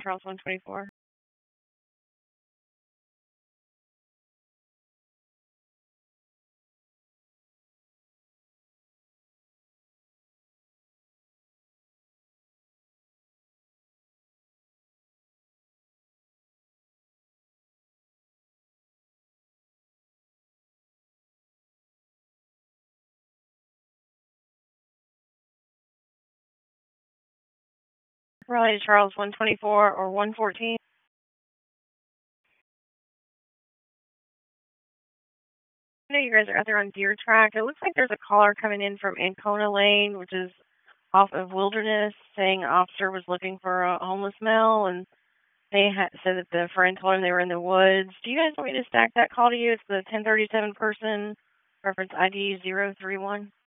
Charles 124. Raleigh to Charles 124 or 114. I know you guys are out there on Deer Track. It looks like there's a caller coming in from Ancona Lane, which is off of Wilderness, saying an officer was looking for a homeless male, and they said that the friend told him they were in the woods. Do you guys want me to stack that call to you? It's the 1037 person, reference ID 031.